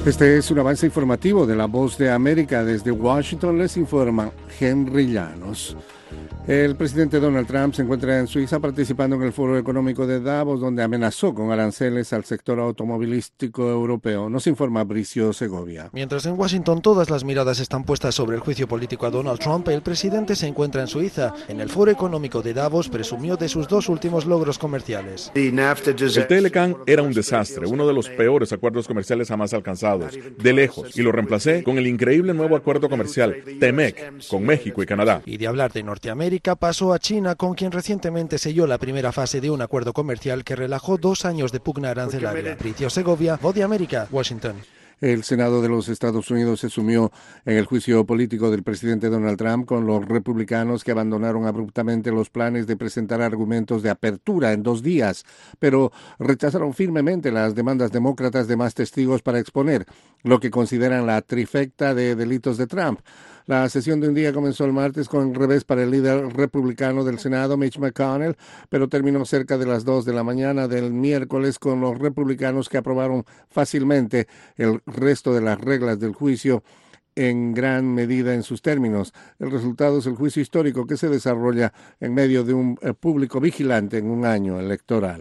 Este es un avance informativo de La Voz de América. Desde Washington les informa Henry Llanos. El presidente Donald Trump se encuentra en Suiza participando en el Foro Económico de Davos, donde amenazó con aranceles al sector automovilístico europeo. Nos informa Bricio Segovia. Mientras en Washington todas las miradas están puestas sobre el juicio político a Donald Trump, el presidente se encuentra en Suiza. En el Foro Económico de Davos presumió de sus dos últimos logros comerciales. El TLCAN era un desastre, uno de los peores acuerdos comerciales jamás alcanzados, de lejos, y lo reemplacé con el increíble nuevo acuerdo comercial TEMEC con México y Canadá. Y de hablar de Norteamérica pasó a China, con quien recientemente selló la primera fase de un acuerdo comercial que relajó 2 años de pugna arancelaria. Bricio Segovia, Voz de América, Washington. El Senado de los Estados Unidos se sumió en el juicio político del presidente Donald Trump con los republicanos que abandonaron abruptamente los planes de presentar argumentos de apertura en 2 días, pero rechazaron firmemente las demandas demócratas de más testigos para exponer lo que consideran la trifecta de delitos de Trump. La sesión de un día comenzó el martes con revés para el líder republicano del Senado, Mitch McConnell, pero terminó cerca de las 2 de la mañana del miércoles con los republicanos que aprobaron fácilmente el resto de las reglas del juicio en gran medida en sus términos. El resultado es el juicio histórico que se desarrolla en medio de un público vigilante en un año electoral.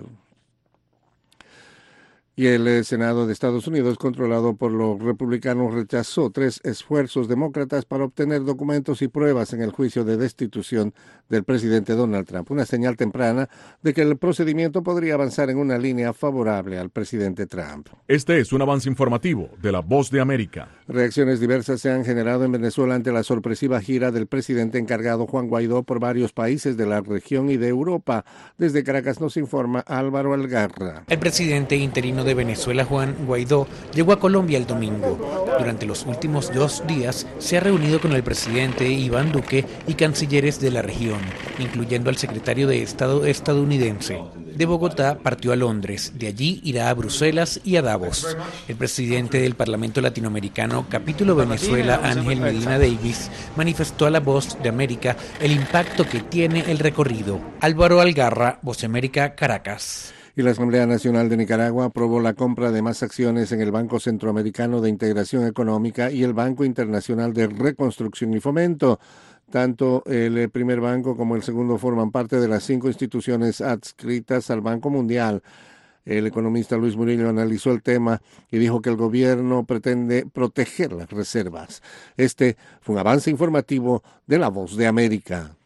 Y el Senado de Estados Unidos, controlado por los republicanos, rechazó 3 esfuerzos demócratas para obtener documentos y pruebas en el juicio de destitución del presidente Donald Trump, una señal temprana de que el procedimiento podría avanzar en una línea favorable al presidente Trump. Este es un avance informativo de La Voz de América. Reacciones diversas se han generado en Venezuela ante la sorpresiva gira del presidente encargado Juan Guaidó por varios países de la región y de Europa. Desde Caracas nos informa Álvaro Algarra. El presidente interino de Venezuela, Juan Guaidó, llegó a Colombia el domingo. Durante los últimos 2 días se ha reunido con el presidente Iván Duque y cancilleres de la región, incluyendo al secretario de Estado estadounidense. De Bogotá partió a Londres, de allí irá a Bruselas y a Davos. El presidente del Parlamento Latinoamericano, capítulo Venezuela, Ángel Medina Davis, manifestó a La Voz de América el impacto que tiene el recorrido. Álvaro Algarra, Voz de América, Caracas. Y la Asamblea Nacional de Nicaragua aprobó la compra de más acciones en el Banco Centroamericano de Integración Económica y el Banco Internacional de Reconstrucción y Fomento. Tanto el primer banco como el segundo forman parte de las 5 instituciones adscritas al Banco Mundial. El economista Luis Murillo analizó el tema y dijo que el gobierno pretende proteger las reservas. Este fue un avance informativo de La Voz de América.